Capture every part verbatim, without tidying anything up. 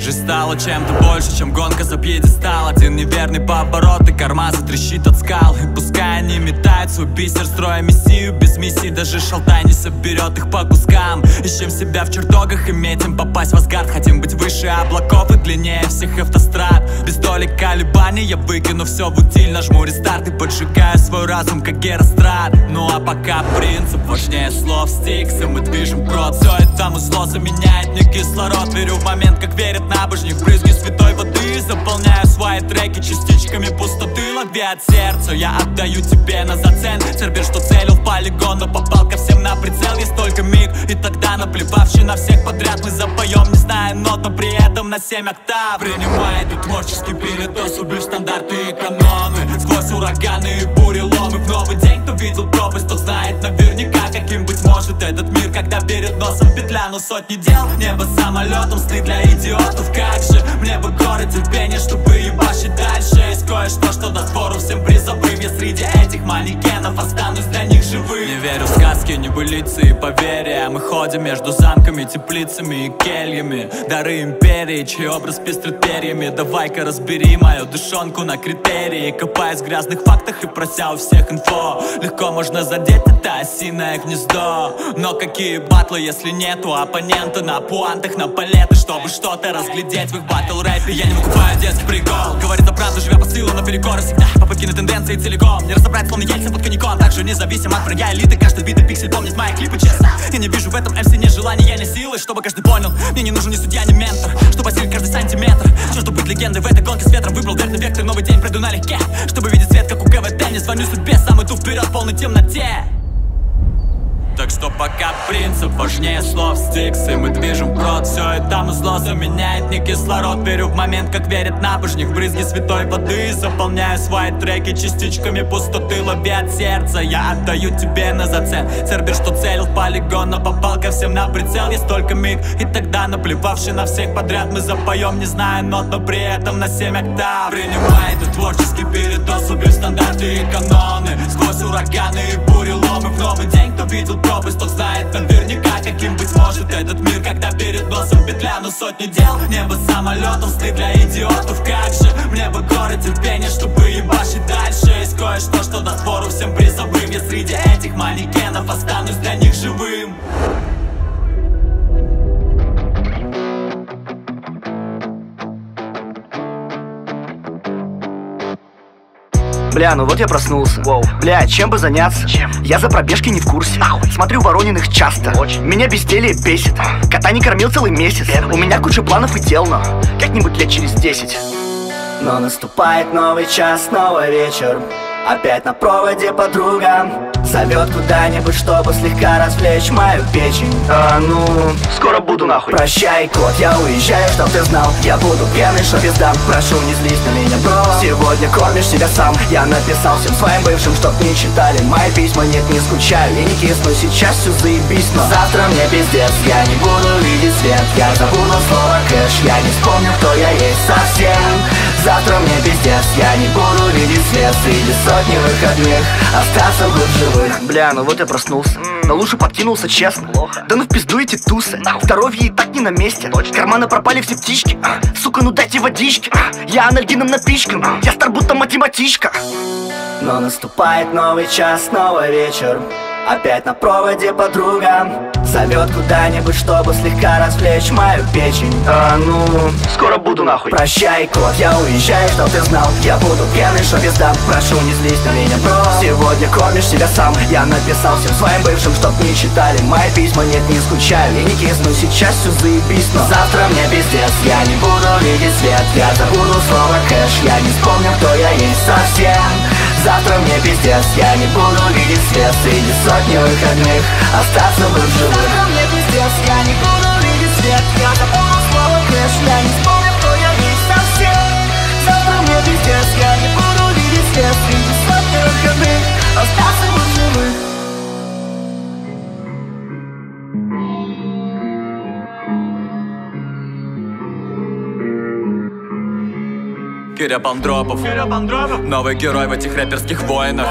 Жизнь стала чем-то больше, чем гонка за пьедестал. Один неверный поворот, и корма затрещит от скал. И пускай они метают свой бисер, строя мессию без миссии. Даже Шалтай не соберет их по кускам. Ищем себя в чертогах и метим попасть в Асгард. Хотим быть выше облаков и длиннее всех автострад. Без доли колебаний я выкину все в утиль. Нажму рестарт и поджигаю свой разум, как Герострат. Ну а пока принцип важнее слов. Стиксы мы движем прод. Все это музло заменяет мне кислород. Верю в момент, как верит набожник. Брызги святой воды заполняю свои треки частичками пустоты. Лови от сердца, я отдаю тебе на зацен. Цербер, что целил в полигон, но попал ко всем на прицел. Есть только миг, и тогда наплевавший на всех подряд мы запоем, не зная нот, но при этом на семь октав. Принимай этот творческий передоз, убив стандарты и каноны. Сквозь ураганы и буреломы в новый день. Кто видел пропасть, тот знает наверняка, каким быть может этот мир, когда перед носом петля. Но сотни дел, небо самолетом, сны для идиотов. Как же мне бы горы терпения, чтобы ебашить дальше. Есть кое-что, что даст фору всем призовым. Я среди этих манекенов останусь для них живым. Не верю в сказки, небылицы и поверья. Мы ходим между замками, теплицами и кельями. Дары империи, чей образ пестрит перьями. Давай-ка разбери мою душонку на критерии. Копаясь в грязных фактах и прося у всех инфо. Легко можно задеть это осиное гнездо. Но какие батлы, если нету оппонента на пуантах, на палеты, чтобы что-то разглядеть в их батл рэпе. Я не выкупаю детский прикол. Говорит за правду, живя по силу наперекор. Всегда попытки на тенденции целиком. Не разобрать, словно Ельцин под коньяком. Также независим от врага элиты. Каждый битый пиксель помнит мои клипы честно. Я не вижу в этом эм си ни желания, ни силы. Чтобы каждый понял, мне не нужен ни судья, ни ментор. Чтобы осилить каждый сантиметр. Все, чтобы быть легендой в этой гонке с ветром. Выбрал верный вектор, новый день пройду налегке. Чтобы видеть свет, как у КВТ. Не звоню судьбе, сам иду вперед в полной темноте. Так что пока принцип важнее слов. Стиксы мы движем прод. Все это музло заменяет не кислород. Верю в момент, как верит набожник. В брызги святой воды заполняю свои треки частичками пустоты. Лови от сердца, я отдаю тебе на зацен. Цербер, что целил в полигон, но попал ко всем на прицел. Есть только миг, и тогда наплевавший на всех подряд мы запоем, не зная нот, но при этом на семь октав. Принимай этот творческий передоз, убив стандарты и каноны. Сквозь ураганы и буреломы в новый день. Кто видел пропасть, тот знает наверняка, каким быть может этот мир, когда перед носом петля. Но сотни дел, небо самолетом, сны для идиотов. Как же мне бы горы терпения, чтобы ебашить дальше. Есть кое-что, что даст фору всем призовым. Я среди этих манекенов останусь для них живым. Бля, ну вот я проснулся. Воу. Бля, чем бы заняться? Чем? Я за пробежки не в курсе. Нахуй. Смотрю Ворониных часто. Очень. Меня безделье бесит. Кота не кормил целый месяц. Верно. У меня куча планов и дел, но как-нибудь лет через десять. Но наступает новый час, новый вечер. Опять на проводе подруга зовет куда-нибудь, чтобы слегка развлечь мою печень. А ну, скоро буду нахуй. Прощай, кот, я уезжаю, чтоб ты знал. Я буду пьяный, что пиздам. Прошу, не злись на меня, бро. Сегодня кормишь себя сам. Я написал всем своим бывшим, чтоб не читали мои письма. Нет, не скучаю, я не кисну. Сейчас все заебись, но завтра мне пиздец. Я не буду видеть свет, я забуду слово кэш. Я не вспомню, кто я есть совсем. Завтра мне пиздец, я не буду видеть свет среди сотни выходных. Остаться бы в живых. Бля, ну вот я проснулся. Но лучше подкинулся, честно. Плохо. Да ну в пизду эти тусы. Здоровье и так не на месте. Карманы пропали все птички. Сука, ну дайте водички. Я анальгином напичкан. Я стар будто математичка. Но наступает новый час, новый вечер. Опять на проводе подруга зовет куда-нибудь, чтобы слегка развлечь мою печень. А ну, скоро буду нахуй. Прощай, кот, я уезжаю, чтоб ты знал. Я буду пьяный, что пиздам. Прошу, не злись на меня, бро. Сегодня кормишь себя сам. Я написал всем своим бывшим, чтоб не читали мои письма. Нет, не скучаю, я не кисну. Сейчас все заебись, но завтра мне пиздец. Я не буду видеть свет, я забуду слово кэш. Я не вспомню, кто я есть совсем. Завтра мне пиздец, я не буду видеть свет среди сотни выходных. Остаться бы в живых. Завтра мне пиздец, я не буду видеть свет. Я забуду слово кэш, я не вспомню, кто я есть совсем. Завтра мне пиздец, я не буду видеть свет среди сотни выходных. Остаться бы в живых. Киря Пандропов, новый герой в этих рэперских войнах.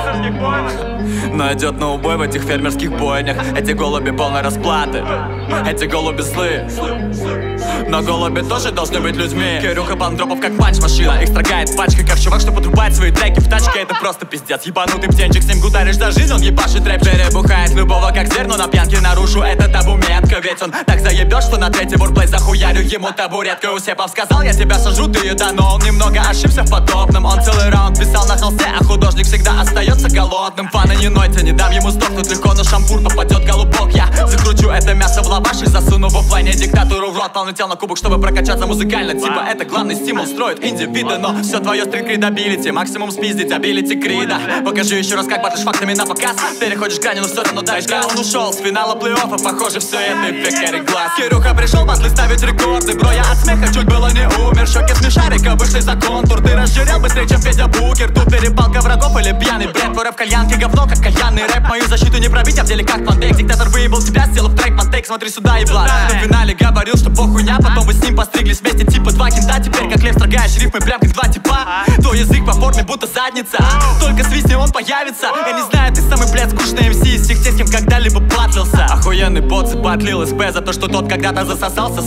Но идет на убой в этих фермерских бойнях. Эти голуби полной расплаты, эти голуби злые, но голуби тоже должны быть людьми. Кирюха Пандропов как панч-машина, их строгает в пачках, как чувак, что подрубает свои треки в тачке. Это просто пиздец, ебанутый птенчик, с ним гутаришь за жизнь, он ебашит рэп. Перебухает любого как зверь, но на пьянке наружу это табу метко. Ведь он так заебет, что на третий вордплей захуярю ему табуреткой. Усепов сказал, я тебя сажу, ты еда, но он немного ошибся в подобном. Он целый раунд писал на холсте, а художник всегда остается голодным. Фаны не нойте, не дам ему сдохнуть легко, но шампур попадет голубок. Я закручу это мясо в лаваш и засуну в оффлайне диктатуру в рот. Полный тел на кубок, чтобы прокачаться музыкально. Типа это главный стимул, строит индивида. Но все твое стрит-крид абилити, максимум спиздить абилити крида. Покажи еще раз, как батлишь фактами на показ. Переходишь грани, но все равно даешь газ. Он ушел с финала плей-оффа, похоже, все это эффект Кари Глаз. Кирюха пришел батлы ставить рекорды, бро, я от смеха чуть было не умер. Щеки смешарика вышли за контур. Ты разжирел быстрее, чем Федя Букер. Тут перепалка врагов или пьяный бред. Твой рэп в кальянке говно, как кальянный рэп. Мою защиту не пробить, а в деле как пантейк. Диктатор выебал тебя, сделав трек пантейк. Смотри сюда, еблан. Ты в финале говорил, что похуйня. Потом вы с ним постриглись вместе, типа два кента. Теперь как лев строгаешь рифмы, прям как два типа. Твой язык по форме будто задница. Только свистни, он появится. Я не знаю, ты самый, блядь, скучный эм си из всех тех, с кем когда-либо батлился. Охуенный бот забатлил СП за то, что тот когда-то засосался с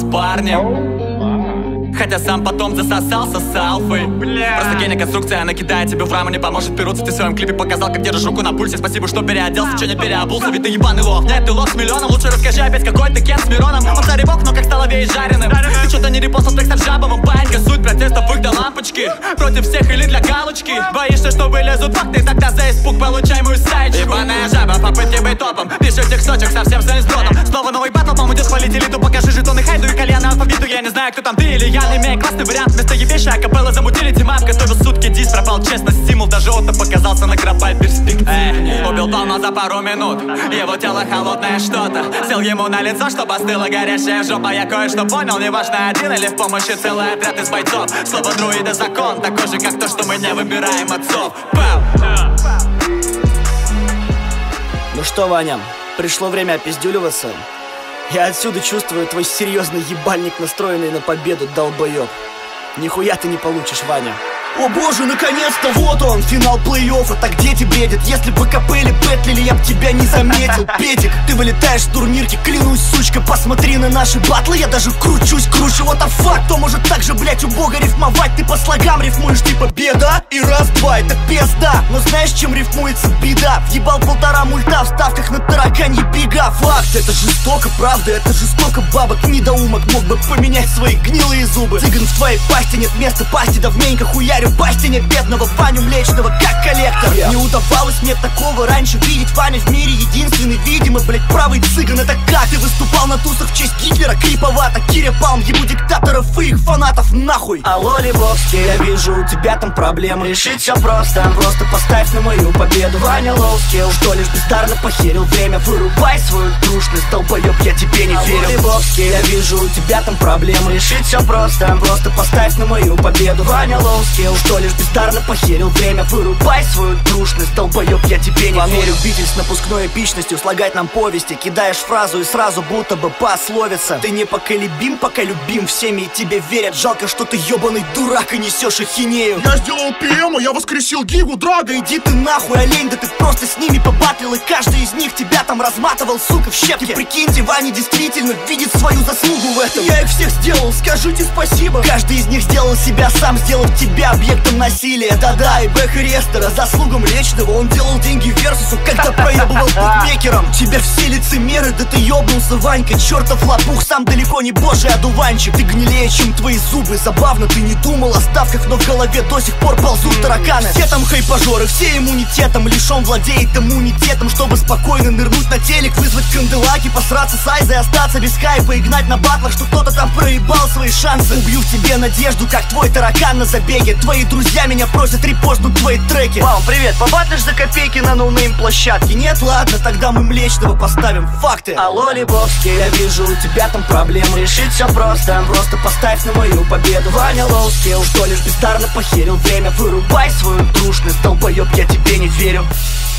парнем, хотя сам потом засосался с алфой. Просто гений конструкция, она кидает тебе в раму, не поможет перуться. Ты в своем клипе показал, как держишь руку на пульсе. Спасибо, что переоделся, че не переобулся, ведь ты ебаный лох. Нет, ты лох с миллионом, лучше расскажи опять, какой ты Кен с Мироном. Он царевок, но как соловей жареным. Ты что-то не репостил текст с жабом, банька. Суть протестов их до лампочки, против всех или для галочки. Боишься, что вылезут факты, тогда за испуг получай мою сайчку. Ебаная жаба, попытки быть топом. Пишешь в тех сочек, совсем с бродом. Снова новый батл, по-моему, идет хвалить элиту. Покажи жетоны хайду и кальяна алфавиту. Я не знаю, кто там, ты или я, не имея классный вариант. Вместо ебейшей акапеллы замутили тимап. Готовил сутки дис, пропал честно стимул. Даже Отто показался на гробай перспективе. Убил полно за пару минут, его тело холодное что-то. Сел ему на лицо, чтобы остыла горящая жопа. Я кое-что понял, неважно один или в помощи целый отряд из бойцов. Слово друида закон, такой же, как то, что мы не выбираем отцов. Пау! Ну что, Ваня, пришло время опиздюливаться. Я отсюда чувствую твой серьезный ебальник, настроенный на победу, долбоёб. Нихуя ты не получишь, Ваня. О боже, наконец-то вот он, финал плей-оффа. Так дети бредят, если бы капели бэтлили, я б тебя не заметил. Петик, ты вылетаешь с турнирки, клянусь, сучка. Посмотри на наши батлы, я даже кручусь круче. Вот а факт, кто может так же, блять, убого рифмовать. Ты по слогам рифмуешь, ты победа. И раз-два, это пизда. Но знаешь, чем рифмуется беда? Въебал полтора мульта в ставках на тараканьи бега. Факт, это жестоко, правда, это жестоко. Бабок недоумок мог бы поменять свои гнилые зубы. Цыган в твоей пасти, нет места пасти, давненько хуярю бастине бедного Ваню Млечного, как коллектор. yeah. Не удавалось мне такого раньше видеть. Ваня в мире единственный, видимо, блять, правый цыган. Это как ты выступал на тусах в честь Гитлера? Криповато, Киря Палм, ебу диктаторов и их фанатов нахуй. Алло, Лебовский, я вижу, у тебя там проблемы. Решить все просто, просто поставь на мою победу. Ваня Лоускилл, что лишь бездарно похерил время. Вырубай свою трушность, долбоёб, я тебе не Алло, верю. Лебовский, я вижу, у тебя там проблемы. Решить все просто, просто поставь на мою победу. Ваня Лоускилл, что лишь бездарно похерил время. Вырубай свою трушность, долбоёб, я тебе не верю. Любитель с напускной эпичностью слагать нам повести. Кидаешь фразу и сразу будто бы пословица. Ты непоколебим, пока любим всеми и тебе верят. Жалко, что ты ёбаный дурак и несешь ахинею. Я сделал пи эм, я воскресил Гигу, Драга. Да иди ты нахуй, олень, да ты просто с ними побатлил. И каждый из них тебя там разматывал, сука, в щепки. Прикиньте, Ваня действительно видит свою заслугу в этом. Я их всех сделал, скажите спасибо. Каждый из них сделал себя сам, сделав тебя объектом насилия. Да-да, и Бэха Рестера, заслугам Млечного. Он делал деньги Версусу, когда проебывал букмекером. Тебя все лицемеры, да ты ёбнулся, Ванька. Чертов лопух, сам далеко не божий одуванчик. Ты гнилее, чем твои зубы. Забавно, ты не думал о ставках, но в голове до сих пор ползут тараканы. Все там хайпажоры, все иммунитетом. Лишь он владеет иммунитетом, чтобы спокойно нырнуть на телек, вызвать канделаки, посраться с Айзой, остаться без хайпа и гнать на батлах, что кто-то там проебал свои шансы. Убью в тебе надежду, как твой таракан на забеге. Твои друзья меня просят репостнуть твои треки. Мам, привет, побатлишь за копейки на ноунейм площадке? Нет, ладно, тогда мы Млечного поставим. Факты. Алло, Лебовский, я вижу, у тебя там проблемы. Решить все просто, просто поставь на мою победу. Ваня Лоускилл, что лишь бездарно похерил время. Вырубай свою трушность, долбоёб, я тебе не верю.